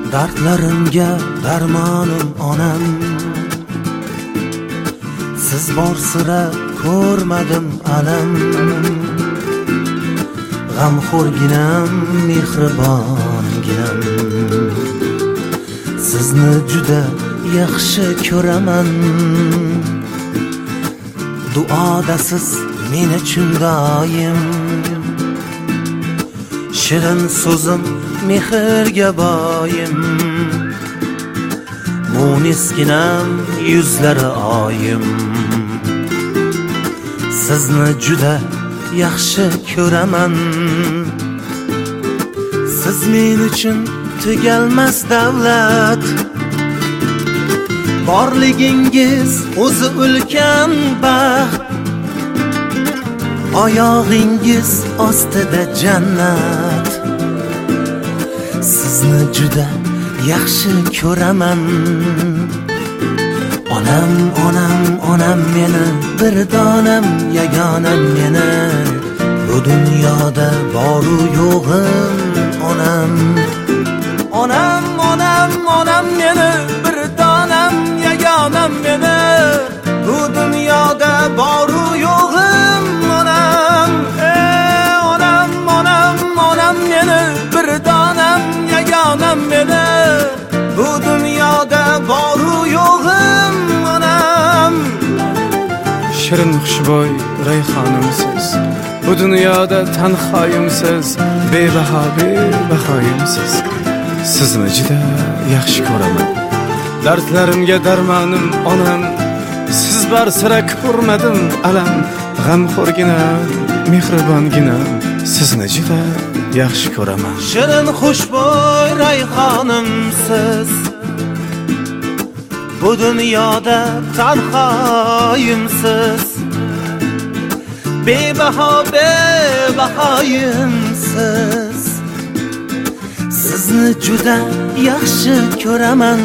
Dardlarimga darmonim onam, siz bor sira ko'rmadim alam. G'amxo'rginam, mehribonginam, sizni juda yaxshi ko'raman. Duodasiz men uchun doim, shirin so'zim mehrga boyim. Munisginam, yuzlari oyim, sizni juda yaxshi ko'raman. Siz men uchun tugalmas davlat, borligingiz o'zi ulkan baxt. Oyog'ingiz ostida jannat, sizni juda yaxshi ko'raman. Onam, onam, onam meni, bir donam, yagonam meni. Bu dunyoda boru yo'g'im onam. Onam, onam, onam meni, bir donam, yagonam meni. Bu dunyoda boru yo'g'im onam. Onam, onam, onam meni, bir donam, yagonam meni. Bu dunyoda boru yo'g'im onam. Shirin xushbo'y rayhonimsiz, bu dunyoda tanhoyimsiz, bebaho bebahoyimsiz. Sizni juda yaxshi ko'raman. Dardlarimga darmonim onam, siz bor sira ko'rmadim alam. G'amxo'rginam, mehribonginam, sizni juda yaxshi ko'raman. Shirin xushbo'y rayhonimsiz, bu dunyoda tanhoyimsiz, bebaho bebahoyimsiz. Sizni juda yaxshi ko'raman.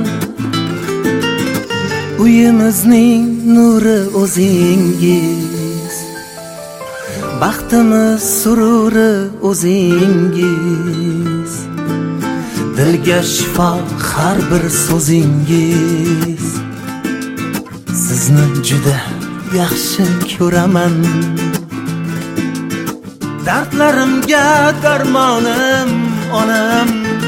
Uyimizning nuri o'zingiz, baxtimiz sururi o'zingiz. Dilga shifo har bir so'zingiz. Sizni juda yaxshi ko'raman. Dardlarimga darmonim onam,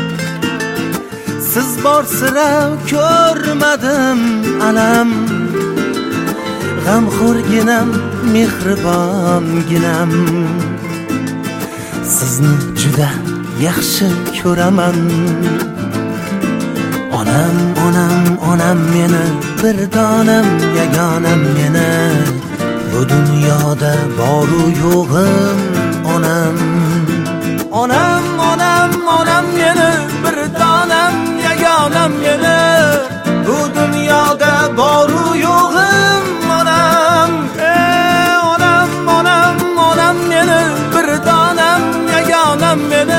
siz bor sira ko'rmadim alam. G'amxo'rginam, mehribonginam, sizni juda yaxshi ko'raman. Onam, onam, onam meni, bir donam, yagonam meni. Bu dunyoda boru yo'g'im onam. Onam, onam, onam meni, bir donam, yagonam meni. Bu dunyoda boru yo'g'im onam. Onam, onam, onam meni, bir donam, yagonam meni.